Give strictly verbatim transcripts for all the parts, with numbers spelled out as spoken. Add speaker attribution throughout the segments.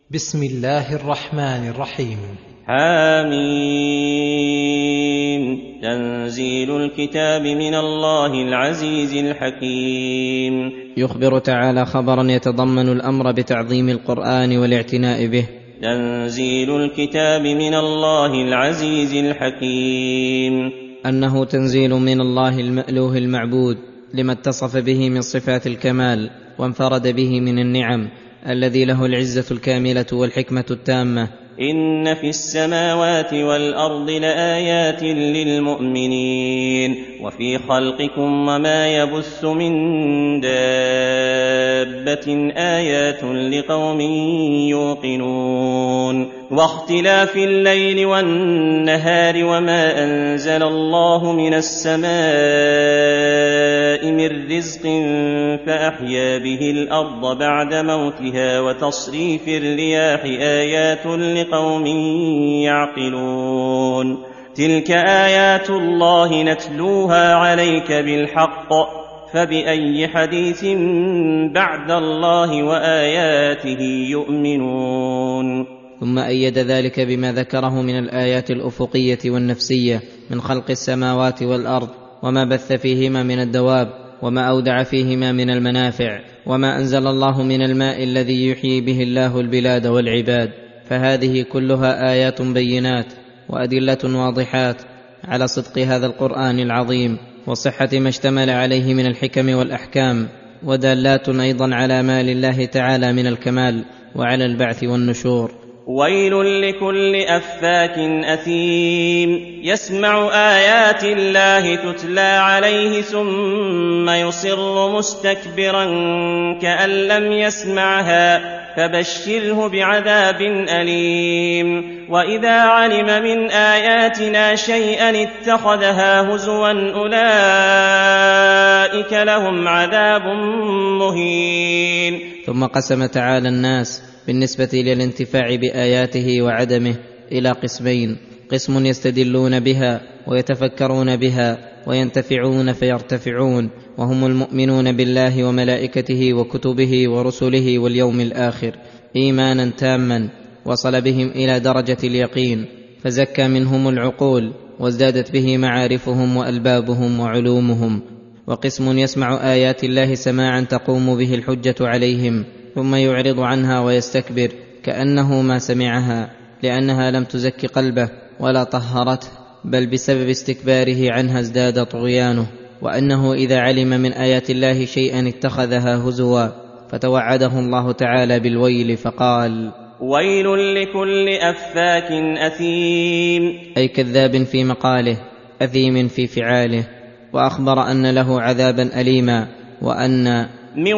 Speaker 1: بسم الله الرحمن الرحيم.
Speaker 2: حاميم. تنزيل الكتاب من الله العزيز الحكيم.
Speaker 3: يخبر تعالى خبرا يتضمن الأمر بتعظيم القرآن والاعتناء به.
Speaker 2: تنزيل الكتاب من الله العزيز الحكيم،
Speaker 3: أنه تنزيل من الله المألوه المعبود لما اتصف به من صفات الكمال وانفرد به من النعم، الذي له العزة الكاملة والحكمة التامة.
Speaker 2: إن في السماوات والأرض لآيات للمؤمنين وفي خلقكم وما يبث من دابة آيات لقوم يوقنون. واختلاف الليل والنهار وما أنزل الله من السماء من رزق فأحيا به الأرض بعد موتها وتصريف الرياح آيات لقوم يعقلون. تلك آيات الله نتلوها عليك بالحق، فبأي حديث بعد الله وآياته يؤمنون.
Speaker 3: ثم أيد ذلك بما ذكره من الآيات الأفقية والنفسية من خلق السماوات والأرض وما بث فيهما من الدواب وما أودع فيهما من المنافع وما أنزل الله من الماء الذي يحيي به الله البلاد والعباد، فهذه كلها آيات بينات وأدلة واضحات على صدق هذا القرآن العظيم وصحة ما اشتمل عليه من الحكم والأحكام، ودالات أيضا على ما لله تعالى من الكمال وعلى البعث والنشور.
Speaker 2: ويل لكل أفاك أثيم يسمع آيات الله تتلى عليه ثم يصر مستكبرا كأن لم يسمعها فبشره بعذاب أليم. وإذا علم من آياتنا شيئا اتخذها هزوا أولئك لهم عذاب مهين.
Speaker 3: ثم قسم تعالى الناس بالنسبة للانتفاع بآياته وعدمه إلى قسمين: قسم يستدلون بها ويتفكرون بها وينتفعون فيرتفعون، وهم المؤمنون بالله وملائكته وكتبه ورسله واليوم الآخر إيمانا تاما وصل بهم إلى درجة اليقين، فزكى منهم العقول وازدادت به معارفهم وألبابهم وعلومهم. وقسم يسمع آيات الله سماعا تقوم به الحجة عليهم ثم يعرض عنها ويستكبر كأنه ما سمعها، لأنها لم تزك قلبه ولا طهرته، بل بسبب استكباره عنها ازداد طغيانه. وأنه إذا علم من آيات الله شيئا اتخذها هزوا، فتوعده الله تعالى بالويل فقال:
Speaker 2: ويل لكل أفاك أثيم،
Speaker 3: أي كذاب في مقاله أثيم في فعاله. وأخبر أن له عذابا أليما، وأن
Speaker 2: من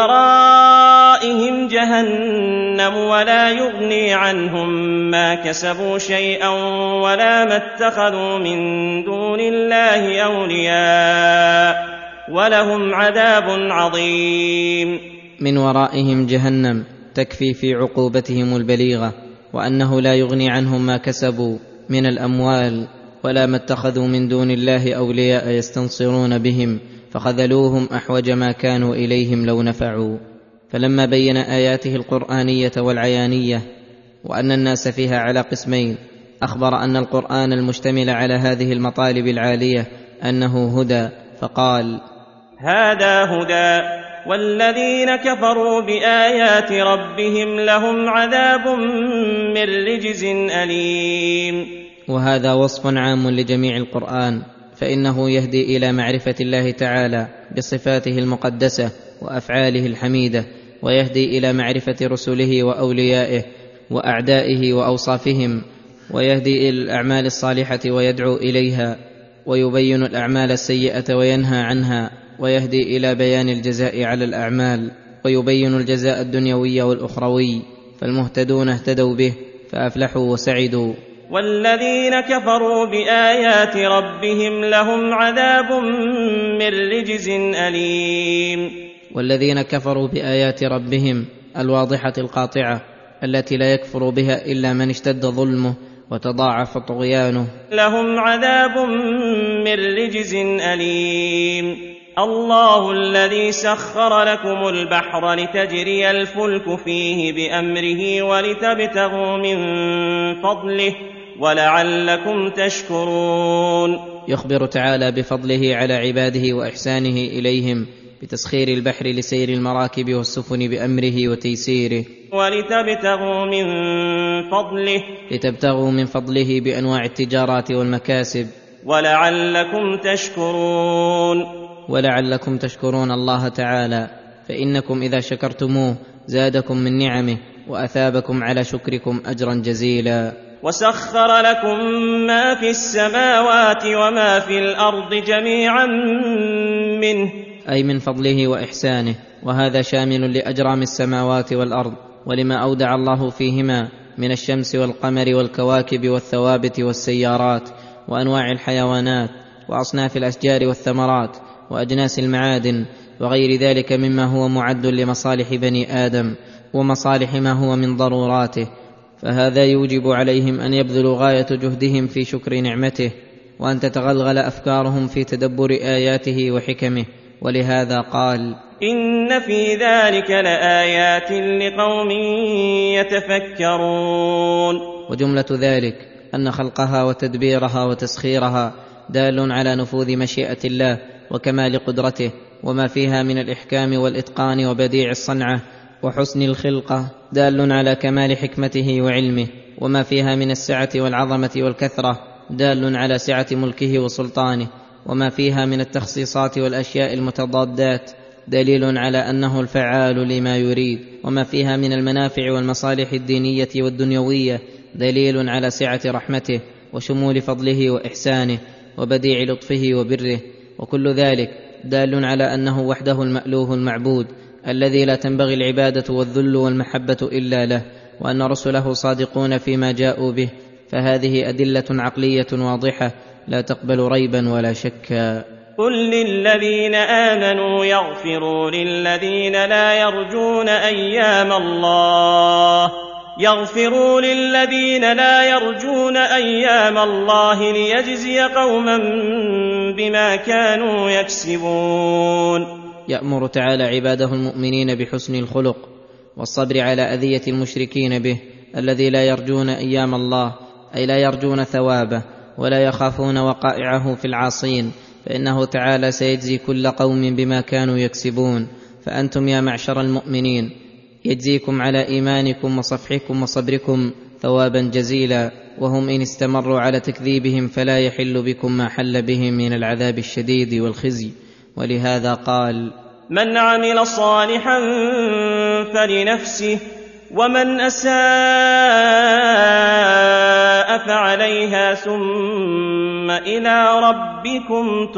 Speaker 2: ورائهم جهنم ولا يغني عنهم ما كسبوا شيئا ولا ما اتخذوا من دون الله أولياء ولهم عذاب عظيم.
Speaker 3: من ورائهم جهنم تكفي في عقوبتهم البليغة، وأنه لا يغني عنهم ما كسبوا من الأموال ولا ما اتخذوا من دون الله أولياء يستنصرون بهم، فخذلوهم أحوج ما كانوا إليهم لو نفعوا. فلما بين آياته القرآنية والعيانية وأن الناس فيها على قسمين، أخبر أن القرآن المشتمل على هذه المطالب العالية أنه هدى، فقال:
Speaker 2: هذا هدى، والذين كفروا بآيات ربهم لهم عذاب من رجز أليم.
Speaker 3: وهذا وصف عام لجميع القرآن، فإنه يهدي إلى معرفة الله تعالى بصفاته المقدسة وأفعاله الحميدة، ويهدي إلى معرفة رسله وأوليائه وأعدائه وأوصافهم، ويهدي إلى الأعمال الصالحة ويدعو إليها، ويبين الأعمال السيئة وينهى عنها، ويهدي إلى بيان الجزاء على الأعمال، ويبين الجزاء الدنيوي والأخروي، فالمهتدون اهتدوا به فأفلحوا وسعدوا.
Speaker 2: والذين كفروا بآيات ربهم لهم عذاب من رجز أليم.
Speaker 3: والذين كفروا بآيات ربهم الواضحة القاطعة التي لا يكفر بها إلا من اشتد ظلمه وتضاعف طغيانه،
Speaker 2: لهم عذاب من رجز أليم. الله الذي سخر لكم البحر لتجري الفلك فيه بأمره ولتبتغوا من فضله ولعلكم تشكرون.
Speaker 3: يخبر تعالى بفضله على عباده وإحسانه إليهم بتسخير البحر لسير المراكب والسفن بأمره وتيسيره،
Speaker 2: ولتبتغوا من فضله
Speaker 3: لتبتغوا من فضله بأنواع التجارات والمكاسب،
Speaker 2: ولعلكم تشكرون
Speaker 3: ولعلكم تشكرون الله تعالى، فإنكم إذا شكرتموه زادكم من نعمه وأثابكم على شكركم أجرا جزيلا.
Speaker 2: وسخر لكم ما في السماوات وما في الأرض جميعا منه،
Speaker 3: أي من فضله وإحسانه، وهذا شامل لأجرام السماوات والأرض ولما أودع الله فيهما من الشمس والقمر والكواكب والثوابت والسيارات وأنواع الحيوانات وأصناف الأشجار والثمرات وأجناس المعادن وغير ذلك مما هو معد لمصالح بني آدم ومصالح ما هو من ضروراته، فهذا يوجب عليهم أن يبذلوا غاية جهدهم في شكر نعمته، وأن تتغلغل أفكارهم في تدبر آياته وحكمه. ولهذا قال:
Speaker 2: إن في ذلك لآيات لقوم يتفكرون.
Speaker 3: وجملة ذلك أن خلقها وتدبيرها وتسخيرها دال على نفوذ مشيئة الله وكمال قدرته، وما فيها من الإحكام والإتقان وبديع الصنعة وحسن الخلقة دال على كمال حكمته وعلمه، وما فيها من السعة والعظمة والكثرة دال على سعة ملكه وسلطانه، وما فيها من التخصيصات والأشياء المتضادات دليل على أنه الفعال لما يريد، وما فيها من المنافع والمصالح الدينية والدنيوية دليل على سعة رحمته وشمول فضله وإحسانه وبديع لطفه وبره، وكل ذلك دال على أنه وحده المألوه المعبود الذي لا تنبغي العبادة والذل والمحبة إلا له، وأن رسله صادقون فيما جاءوا به، فهذه أدلة عقلية واضحة لا تقبل ريبا ولا شكا.
Speaker 2: قل للذين آمنوا يغفروا للذين لا يرجون أيام الله يغفروا للذين لا يرجون أيام الله ليجزي قوما بما كانوا يكسبون.
Speaker 3: يأمر تعالى عباده المؤمنين بحسن الخلق والصبر على أذية المشركين به الذي لا يرجون أيام الله، أي لا يرجون ثوابه ولا يخافون وقائعه في العاصين، فإنه تعالى سيجزي كل قوم بما كانوا يكسبون. فأنتم يا معشر المؤمنين يجزيكم على إيمانكم وصفحكم وصبركم ثوابا جزيلا، وهم إن استمروا على تكذيبهم فلا يحل بكم ما حل بهم من العذاب الشديد والخزي. ولهذا قال:
Speaker 2: من عمل صالحا فلنفسه ومن أساء فعليها ثم إلى ربكم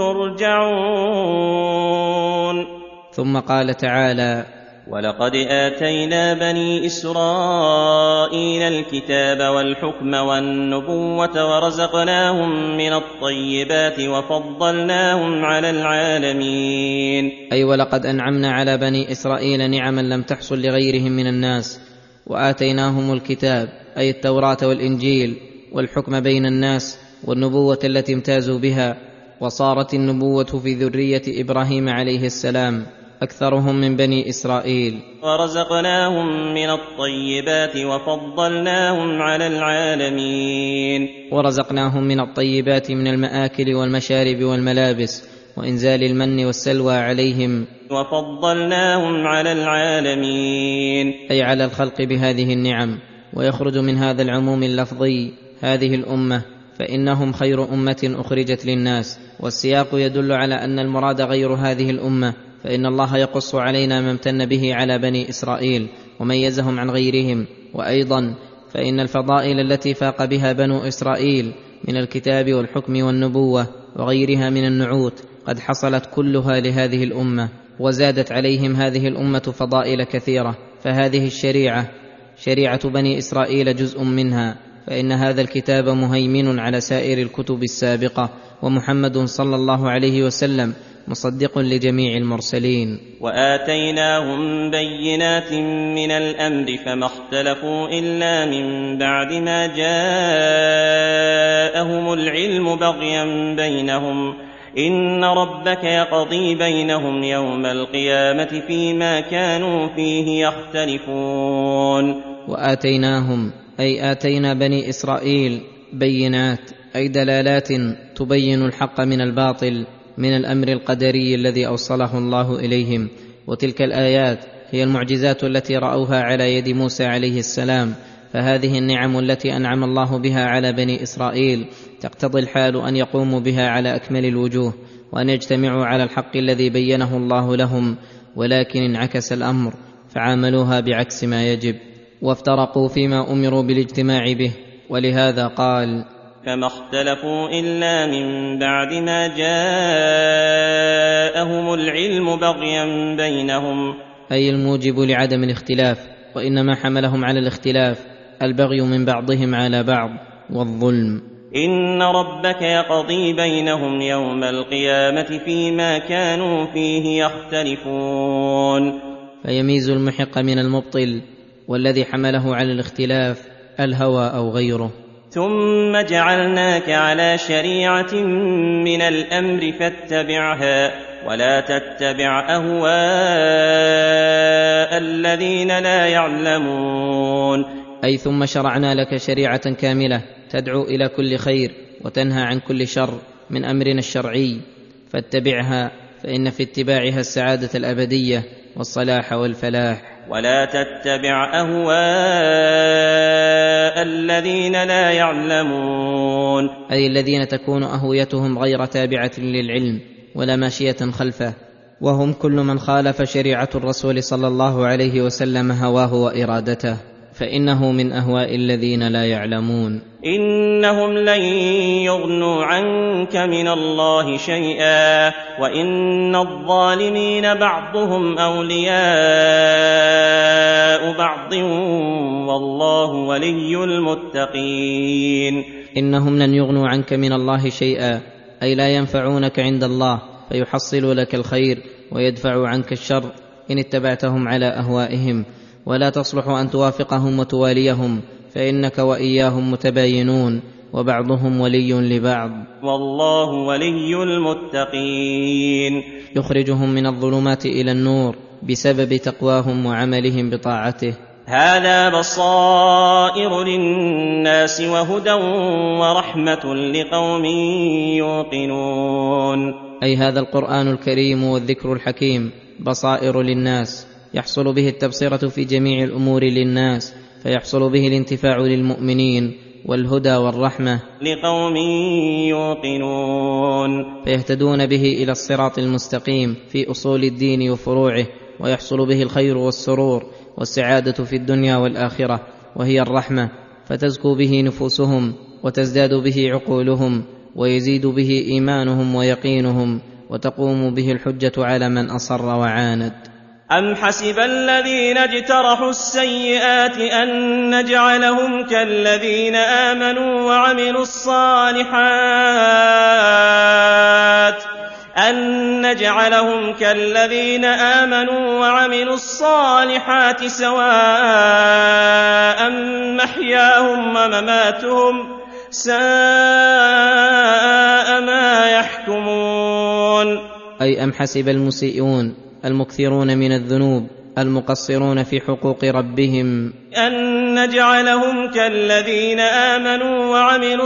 Speaker 2: ترجعون.
Speaker 3: ثم قال تعالى:
Speaker 2: ولقد آتينا بني إسرائيل الكتاب والحكم والنبوة ورزقناهم من الطيبات وفضلناهم على العالمين.
Speaker 3: أي ولقد أنعمنا على بني إسرائيل نعما لم تحصل لغيرهم من الناس، وآتيناهم الكتاب أي التوراة والإنجيل والحكم بين الناس والنبوة التي امتازوا بها، وصارت النبوة في ذرية إبراهيم عليه السلام أكثرهم من بني إسرائيل.
Speaker 2: ورزقناهم من الطيبات وفضلناهم على العالمين.
Speaker 3: ورزقناهم من الطيبات من المآكل والمشارب والملابس وإنزال المن والسلوى عليهم،
Speaker 2: وفضلناهم على العالمين،
Speaker 3: أي على الخلق بهذه النعم. ويخرج من هذا العموم اللفظي هذه الأمة، فإنهم خير أمة أخرجت للناس، والسياق يدل على أن المراد غير هذه الأمة، فإن الله يقص علينا ما امتن به على بني إسرائيل وميزهم عن غيرهم. وأيضا فإن الفضائل التي فاق بها بنو إسرائيل من الكتاب والحكم والنبوة وغيرها من النعوت قد حصلت كلها لهذه الأمة، وزادت عليهم هذه الأمة فضائل كثيرة، فهذه الشريعة شريعة بني إسرائيل جزء منها، فإن هذا الكتاب مهيمن على سائر الكتب السابقة، ومحمد صلى الله عليه وسلم مصدق لجميع المرسلين.
Speaker 2: وآتيناهم بينات من الأمر فما اختلفوا إلا من بعد ما جاءهم العلم بغيا بينهم إن ربك يقضي بينهم يوم القيامة فيما كانوا فيه يختلفون.
Speaker 3: وآتيناهم أي آتينا بني إسرائيل بينات أي دلالات تبين الحق من الباطل من الأمر القدري الذي أوصله الله إليهم، وتلك الآيات هي المعجزات التي رأوها على يد موسى عليه السلام. فهذه النعم التي أنعم الله بها على بني إسرائيل تقتضي الحال أن يقوموا بها على أكمل الوجوه، وأن يجتمعوا على الحق الذي بينه الله لهم، ولكن انعكس الأمر فعاملوها بعكس ما يجب، وافترقوا فيما أمروا بالاجتماع به. ولهذا قال:
Speaker 2: فما اختلفوا إلا من بعد ما جاءهم العلم بغيا بينهم،
Speaker 3: أي الموجب لعدم الاختلاف، وإنما حملهم على الاختلاف البغي من بعضهم على بعض والظلم.
Speaker 2: إن ربك يقضي بينهم يوم القيامة فيما كانوا فيه يختلفون.
Speaker 3: فيميز المحق من المبطل، والذي حمله على الاختلاف الهوى أو غيره.
Speaker 2: ثم جعلناك على شريعة من الأمر فاتبعها ولا تتبع أهواء الذين لا يعلمون.
Speaker 3: أي ثم شرعنا لك شريعة كاملة تدعو إلى كل خير وتنهى عن كل شر من أمرنا الشرعي، فاتبعها، فإن في اتباعها السعادة الأبدية والصلاح والفلاح.
Speaker 2: ولا تتبع أهواء الذين لا يعلمون،
Speaker 3: أي الذين تكون أهويتهم غير تابعة للعلم ولا ماشية خلفه، وهم كل من خالف شريعة الرسول صلى الله عليه وسلم هواه وإرادته، فإنه من أهواء الذين لا يعلمون.
Speaker 2: إنهم لن يغنوا عنك من الله شيئا وإن الظالمين بعضهم أولياء بعض والله ولي المتقين.
Speaker 3: إنهم لن يغنوا عنك من الله شيئا، أي لا ينفعونك عند الله، فيحصل لك الخير ويدفع عنك الشر إن اتبعتهم على أهوائهم، ولا تصلح أن توافقهم وتواليهم، فإنك وإياهم متباينون، وبعضهم ولي لبعض.
Speaker 2: والله ولي المتقين.
Speaker 3: يخرجهم من الظلمات إلى النور بسبب تقواهم وعملهم بطاعته.
Speaker 2: هذا بصائر للناس وهدى ورحمة لقوم يوقنون.
Speaker 3: أي هذا القرآن الكريم والذكر الحكيم بصائر للناس، يحصل به التبصرة في جميع الأمور للناس، فيحصل به الانتفاع للمؤمنين، والهدى والرحمة
Speaker 2: لقوم يوقنون،
Speaker 3: فيهتدون به إلى الصراط المستقيم في أصول الدين وفروعه، ويحصل به الخير والسرور والسعادة في الدنيا والآخرة، وهي الرحمة، فتزكو به نفوسهم وتزداد به عقولهم، ويزيد به إيمانهم ويقينهم، وتقوم به الحجة على من أصر وعاند.
Speaker 2: أم حسب الذين اجترحوا السيئات أن نجعلهم كالذين آمنوا وعملوا الصالحات أن نجعلهم كالذين آمنوا وعملوا الصالحات سواء محياهم ومماتهم ساء ما يحكمون.
Speaker 3: أي أم حسب المسيئون المكثرون من الذنوب المقصرون في حقوق ربهم
Speaker 2: أن نجعلهم كالذين آمنوا وعملوا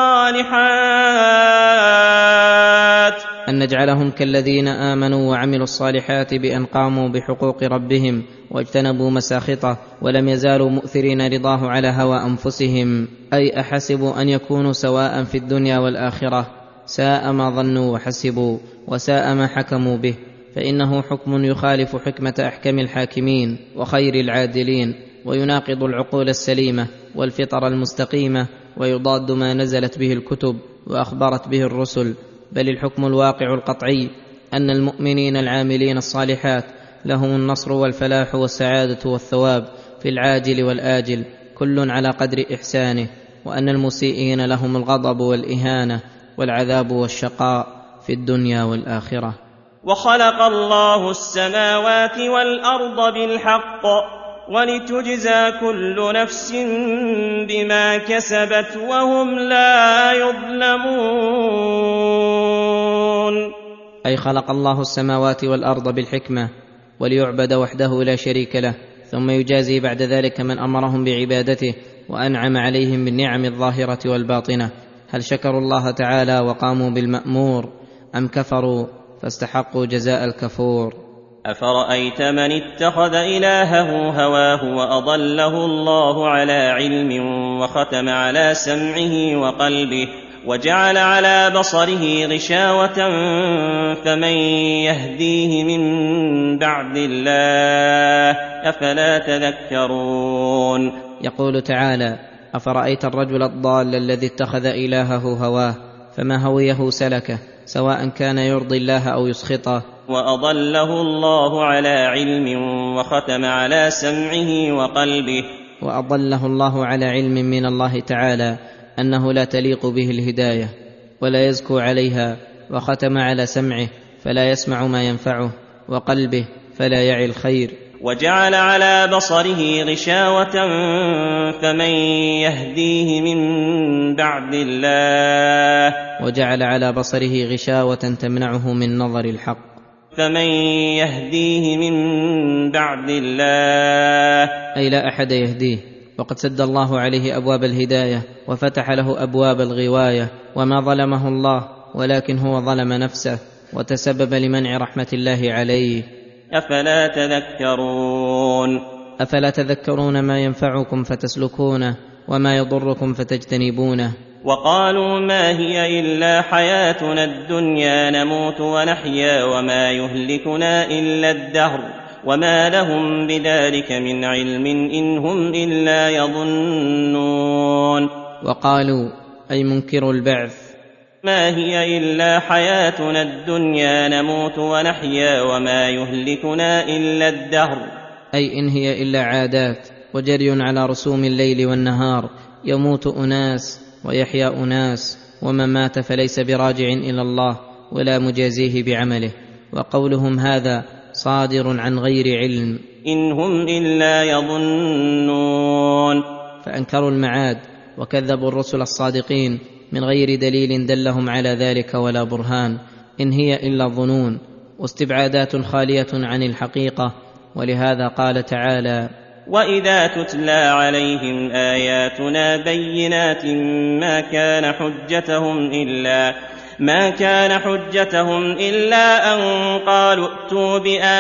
Speaker 2: الصالحات
Speaker 3: أن نجعلهم كالذين آمنوا وعملوا الصالحات بأن قاموا بحقوق ربهم واجتنبوا مساخطه، ولم يزالوا مؤثرين رضاه على هوى أنفسهم. أي أحسبوا أن يكونوا سواء في الدنيا والآخرة، ساء ما ظنوا وحسبوا، وساء ما حكموا به، فإنه حكم يخالف حكمة أحكم الحاكمين وخير العادلين، ويناقض العقول السليمة والفطر المستقيمة، ويضاد ما نزلت به الكتب وأخبرت به الرسل. بل الحكم الواقع القطعي أن المؤمنين العاملين الصالحات لهم النصر والفلاح والسعادة والثواب في العاجل والآجل، كل على قدر إحسانه، وأن المسيئين لهم الغضب والإهانة والعذاب والشقاء في الدنيا والآخرة.
Speaker 2: وخلق الله السماوات والأرض بالحق ولتجزى كل نفس بما كسبت وهم لا يظلمون.
Speaker 3: أي خلق الله السماوات والأرض بالحكمة وليعبد وحده لا شريك له، ثم يجازي بعد ذلك من أمرهم بعبادته وأنعم عليهم بالنعم الظاهرة والباطنة. هل شكروا الله تعالى وقاموا بالمأمور أم كفروا فاستحقوا جزاء الكفور؟
Speaker 2: أفرأيت من اتخذ إلهه هواه وأضله الله على علم وختم على سمعه وقلبه وجعل على بصره غشاوة فمن يهديه من بعد الله أفلا تذكرون؟
Speaker 3: يقول تعالى: أفرأيت الرجل الضال الذي اتخذ إلهه هواه فما هويه سلكه، سواء كان يرضي الله أو يسخطه.
Speaker 2: وأضله الله على علم وختم على سمعه وقلبه.
Speaker 3: وأضله الله على علم من الله تعالى أنه لا تليق به الهداية ولا يزكو عليها، وختم على سمعه فلا يسمع ما ينفعه، وقلبه فلا يعي الخير.
Speaker 2: وجعل على بصره غشاوة فمن يهديه من بعد الله.
Speaker 3: وجعل على بصره غشاوة تمنعه من نظر الحق.
Speaker 2: فمن يهديه من بعد الله،
Speaker 3: أي لا أحد يهديه، وقد سد الله عليه أبواب الهداية وفتح له أبواب الغواية، وما ظلمه الله ولكن هو ظلم نفسه وتسبب لمنع رحمة الله عليه.
Speaker 2: أفلا تذكرون؟
Speaker 3: أفلا تذكرون ما ينفعكم فتسلكونه وما يضركم فتجتنبونه؟
Speaker 2: وقالوا ما هي إلا حياتنا الدنيا نموت ونحيا وما يهلكنا إلا الدهر وما لهم بذلك من علم إن هم إلا يظنون.
Speaker 3: وقالوا أي منكر البعث
Speaker 2: ما هي إلا حياتنا الدنيا نموت ونحيا وما يهلكنا إلا الدهر،
Speaker 3: أي إن هي إلا عادات وجري على رسوم الليل والنهار، يموت أناس ويحيا أناس، ومن مات فليس براجع إلى الله ولا مجازيه بعمله. وقولهم هذا صادر عن غير علم،
Speaker 2: إن هم إلا يظنون.
Speaker 3: فأنكروا المعاد وكذبوا الرسل الصادقين من غير دليل دلهم على ذلك ولا برهان، إن هي إلا ظنون واستبعادات خالية عن الحقيقة. ولهذا قال تعالى:
Speaker 2: وإذا تتلى عليهم آياتنا بينات ما كان حجتهم إلا ما كان حجتهم إلا أن قالوا ائتوا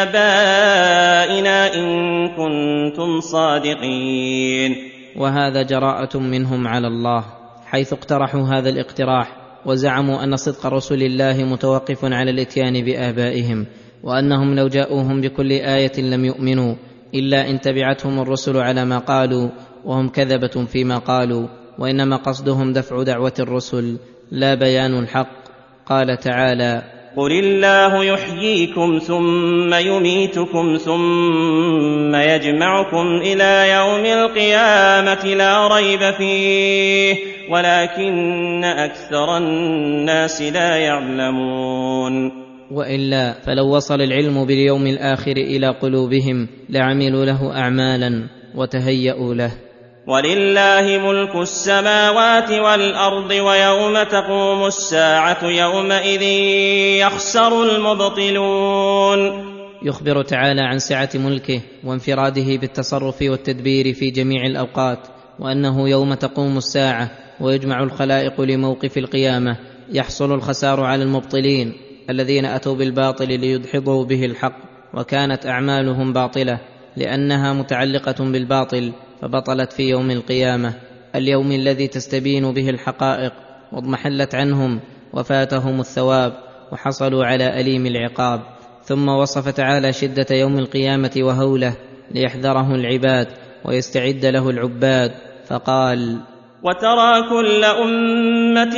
Speaker 2: بآبائنا إن كنتم صادقين.
Speaker 3: وهذا جراءة منهم على الله، حيث اقترحوا هذا الاقتراح وزعموا أن صدق رسل الله متوقف على الإتيان بآبائهم، وأنهم لو جاءوهم بكل آية لم يؤمنوا إلا إن تبعتهم الرسل على ما قالوا، وهم كذبة فيما قالوا، وإنما قصدهم دفع دعوة الرسل لا بيان الحق. قال تعالى:
Speaker 2: قل الله يحييكم ثم يميتكم ثم يجمعكم إلى يوم القيامة لا ريب فيه ولكن أكثر الناس لا يعلمون.
Speaker 3: وإلا فلو وصل العلم باليوم الآخر إلى قلوبهم لعملوا له أعمالا وتهيأوا له.
Speaker 2: ولله ملك السماوات والأرض ويوم تقوم الساعة يومئذ يخسر المبطلون.
Speaker 3: يخبر تعالى عن سعة ملكه وانفراده بالتصرف والتدبير في جميع الأوقات، وأنه يوم تقوم الساعة ويجمع الخلائق لموقف القيامة يحصل الخسار على المبطلين الذين أتوا بالباطل ليدحضوا به الحق، وكانت أعمالهم باطلة لأنها متعلقة بالباطل فبطلت في يوم القيامة، اليوم الذي تستبين به الحقائق واضمحلت عنهم وفاتهم الثواب وحصلوا على أليم العقاب. ثم وصف تعالى شدة يوم القيامة وهوله ليحذره العباد ويستعد له العباد، فقال:
Speaker 2: وترى كل أمة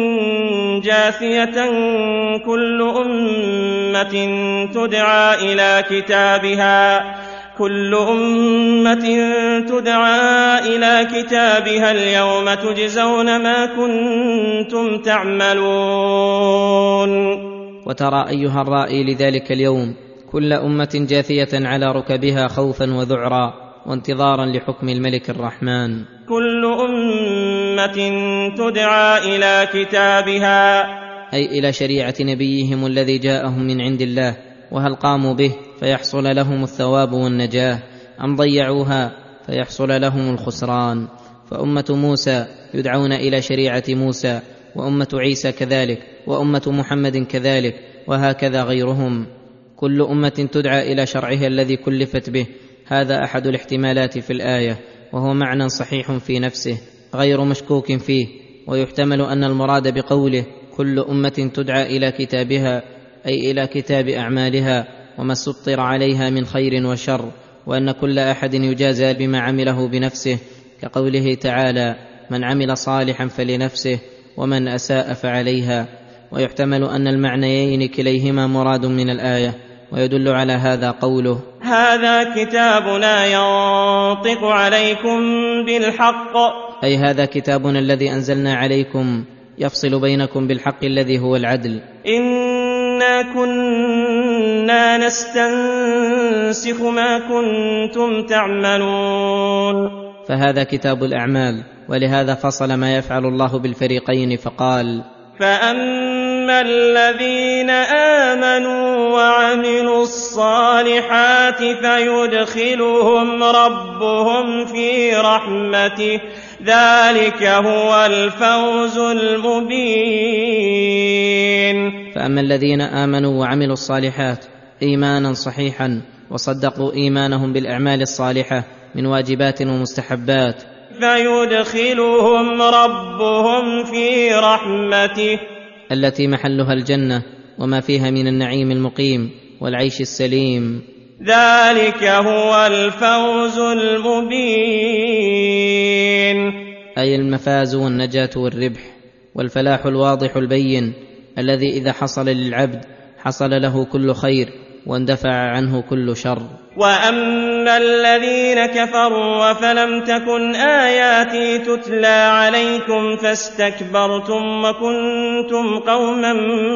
Speaker 2: جاثية كل أمة تدعى إلى كتابها كل أمة تدعى إلى كتابها اليوم تجزون ما كنتم تعملون.
Speaker 3: وترى أيها الرائي لذلك اليوم كل أمة جاثية على ركبها خوفا وذعرا وانتظارا لحكم الملك الرحمن.
Speaker 2: كل أمة تدعى إلى كتابها
Speaker 3: أي إلى شريعة نبيهم الذي جاءهم من عند الله، وهل قاموا به فيحصل لهم الثواب والنجاة، أم ضيعوها فيحصل لهم الخسران. فأمة موسى يدعون إلى شريعة موسى، وأمة عيسى كذلك، وأمة محمد كذلك، وهكذا غيرهم، كل أمة تدعى إلى شرعها الذي كلفت به. هذا أحد الاحتمالات في الآية، وهو معنى صحيح في نفسه غير مشكوك فيه. ويحتمل أن المراد بقوله كل أمة تدعى إلى كتابها أي إلى كتاب أعمالها وما سطر عليها من خير وشر، وأن كل أحد يجازى بما عمله بنفسه، كقوله تعالى من عمل صالحا فلنفسه ومن أساء فعليها. ويحتمل أن المعنيين كليهما مراد من الآية، ويدل على هذا قوله
Speaker 2: هذا كتابنا ينطق عليكم بالحق،
Speaker 3: أي هذا كتابنا الذي أنزلنا عليكم يفصل بينكم بالحق الذي هو العدل.
Speaker 2: إنا كنا نستنسخ ما كنتم تعملون،
Speaker 3: فهذا كتاب الأعمال، ولهذا فصل ما يفعل الله بالفريقين فقال
Speaker 2: فأما الذين آمنوا وعملوا الصالحات فيدخلهم ربهم في رحمته ذلك هو الفوز المبين.
Speaker 3: فأما الذين آمنوا وعملوا الصالحات إيمانا صحيحا وصدقوا إيمانهم بالأعمال الصالحة من واجبات ومستحبات،
Speaker 2: فيدخلهم ربهم في رحمته
Speaker 3: التي محلها الجنة وما فيها من النعيم المقيم والعيش السليم،
Speaker 2: ذلك هو الفوز المبين،
Speaker 3: أي المفاز والنجاة والربح والفلاح الواضح البين، الذي إذا حصل للعبد حصل له كل خير واندفع عنه كل شر.
Speaker 2: وأما الذين كفروا فلم تكن آياتي تتلى عليكم فاستكبرتم وكنتم قوما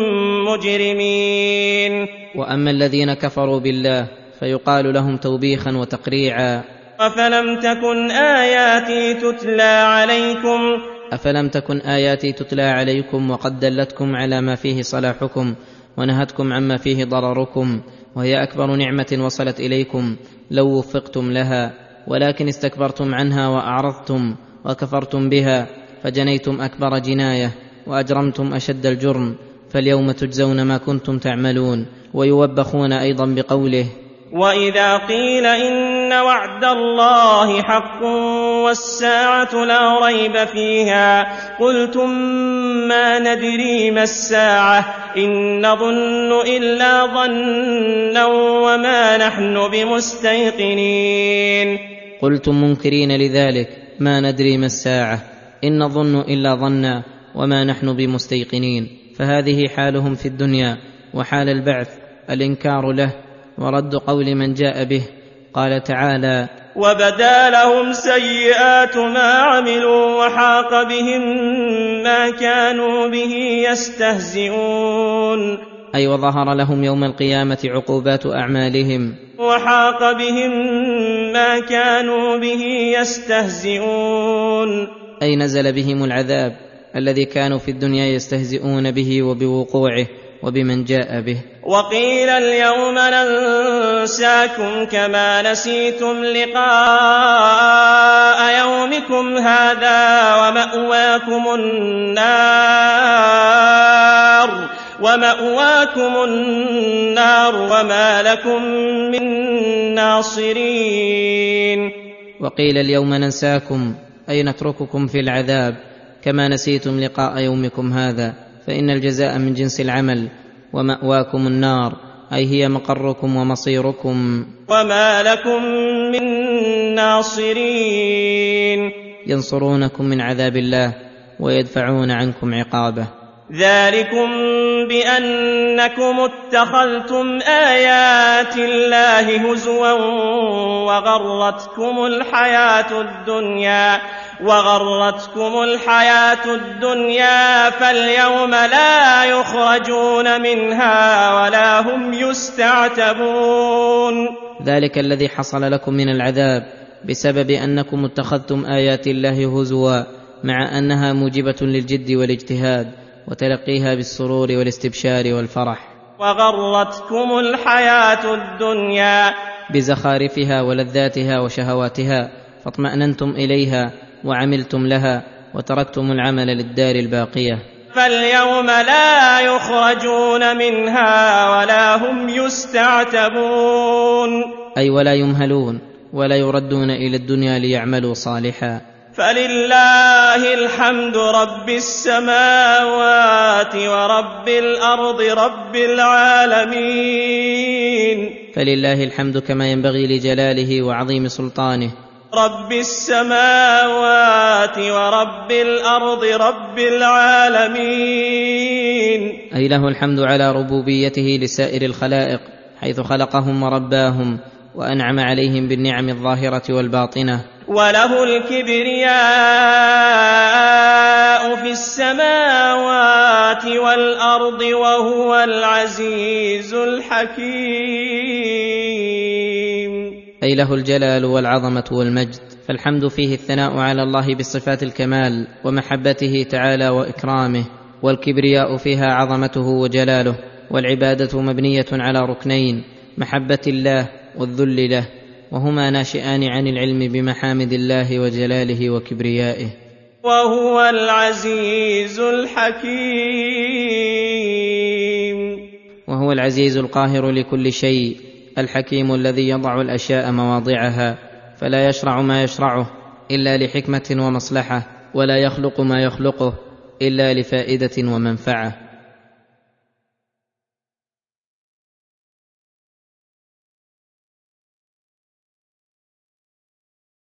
Speaker 2: مجرمين.
Speaker 3: وأما الذين كفروا بالله فيقال لهم توبيخا وتقريعا
Speaker 2: أفلم تكن آياتي تتلى عليكم
Speaker 3: أفلم تكن آياتي تتلى عليكم وقد دلتكم على ما فيه صلاحكم ونهتكم عما فيه ضرركم، وهي أكبر نعمة وصلت إليكم لو وفقتم لها، ولكن استكبرتم عنها وأعرضتم وكفرتم بها فجنيتم أكبر جناية وأجرمتم أشد الجرم، فاليوم تجزون ما كنتم تعملون. ويوبخون أيضا بقوله
Speaker 2: وإذا قيل إن وعد الله حق والساعة لا ريب فيها قلتم ما ندري ما الساعة إن نظن إلا ظنا وما نحن بمستيقنين.
Speaker 3: قلتم منكرين لذلك ما ندري ما الساعة إن نظن إلا ظنا وما نحن بمستيقنين، فهذه حالهم في الدنيا. وحال البعث الإنكار له ورد قول من جاء به. قال تعالى
Speaker 2: وبدا لهم سيئات ما عملوا وحاق بهم ما كانوا به يستهزئون،
Speaker 3: أي وظهر لهم يوم القيامة عقوبات أعمالهم
Speaker 2: وحاق بهم ما كانوا به يستهزئون،
Speaker 3: أي نزل بهم العذاب الذي كانوا في الدنيا يستهزئون به وبوقوعه وبمن جاء به.
Speaker 2: وقيل اليوم ننساكم كما نسيتم لقاء يومكم هذا ومأواكم النار ومأواكم النار وما لكم من ناصرين.
Speaker 3: وقيل اليوم ننساكم أي نترككم في العذاب كما نسيتم لقاء يومكم هذا، فإن الجزاء من جنس العمل. ومأواكم النار أي هي مقركم ومصيركم.
Speaker 2: وما لكم من ناصرين
Speaker 3: ينصرونكم من عذاب الله ويدفعون عنكم عقابه.
Speaker 2: ذلكم بأنكم اتخذتم آيات الله هزوا وغرتكم الحياة الدنيا وغرتكم الحياة الدنيا فاليوم لا يخرجون منها ولا هم يستعتبون.
Speaker 3: ذلك الذي حصل لكم من العذاب بسبب أنكم اتخذتم آيات الله هزوا، مع أنها موجبة للجد والاجتهاد وتلقيها بالسرور والاستبشار والفرح.
Speaker 2: وغرتكم الحياة الدنيا
Speaker 3: بزخارفها ولذاتها وشهواتها، فاطمأننتم إليها وعملتم لها، وتركتم العمل للدار الباقية.
Speaker 2: فاليوم لا يخرجون منها ولا هم يستعتبون،
Speaker 3: أي ولا يمهلون ولا يردون إلى الدنيا ليعملوا صالحا.
Speaker 2: فلله الحمد رب السماوات ورب الأرض رب العالمين.
Speaker 3: فلله الحمد كما ينبغي لجلاله وعظيم سلطانه،
Speaker 2: رب السماوات ورب الأرض رب العالمين،
Speaker 3: أي له الحمد على ربوبيته لسائر الخلائق حيث خلقهم ورباهم وأنعم عليهم بالنعم الظاهرة والباطنة.
Speaker 2: وله الكبرياء في السماوات والأرض وهو العزيز الحكيم،
Speaker 3: أي له الجلال والعظمة والمجد. فالحمد فيه الثناء على الله بصفات الكمال ومحبته تعالى وإكرامه، والكبرياء فيها عظمته وجلاله. والعبادة مبنية على ركنين: محبة الله والذل له، وهما ناشئان عن العلم بمحامد الله وجلاله وكبريائه.
Speaker 2: وهو العزيز الحكيم،
Speaker 3: وهو العزيز القاهر لكل شيء، الحكيم الذي يضع الأشياء مواضعها، فلا يشرع ما يشرعه إلا لحكمة ومصلحة، ولا يخلق ما يخلقه إلا لفائدة ومنفعة.